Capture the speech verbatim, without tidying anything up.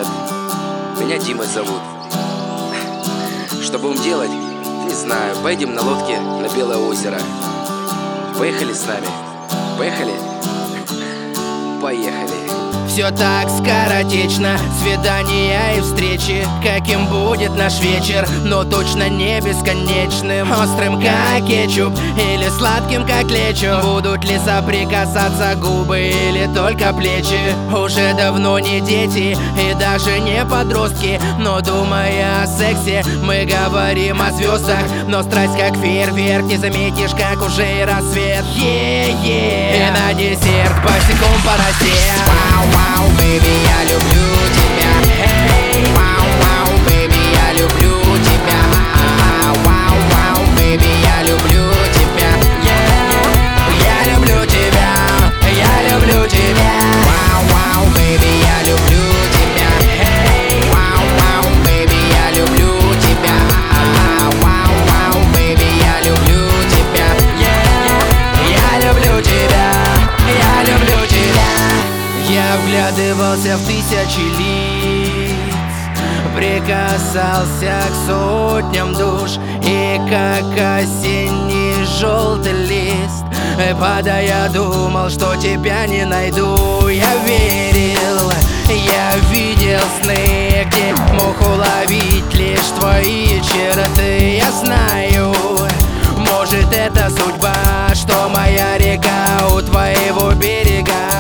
привет. Меня Димой зовут. Что будем делать? Не знаю. Поедем на лодке на Белое озеро. Поехали с нами? Поехали? Поехали. Все так скоротечно, свидания и встречи. Каким будет наш вечер, но точно не бесконечным. Острым, как кетчуп, или сладким, как лечо. Будут ли соприкасаться губы или только плечи? Уже давно не дети и даже не подростки, но думая о сексе, мы говорим о звездах. Но страсть как фейерверк, не заметишь, как уже и рассвет. Yeah-yeah. И на десерт босиком по росе. Вау, бэйби, я люблю тебя. Hey. Вау, вау, бэйби, я люблю тебя. Вау, вау, бэйби, я люблю тебя. Я люблю тебя, я люблю тебя. Вау, вау, бэйби, я люблю тебя. Hey. Вау, вау, бэйби, я люблю тебя. Вау, вау, бэйби, я люблю тебя. Я люблю тебя, я люблю тебя. Я вглядывался в тысячи лиц, прикасался к сотням душ. И как осенний желтый лист, падая, думал, что тебя не найду. Я верил, я видел сны, где мог уловить лишь твои черты. Я знаю, может это судьба, что моя река у твоего берега.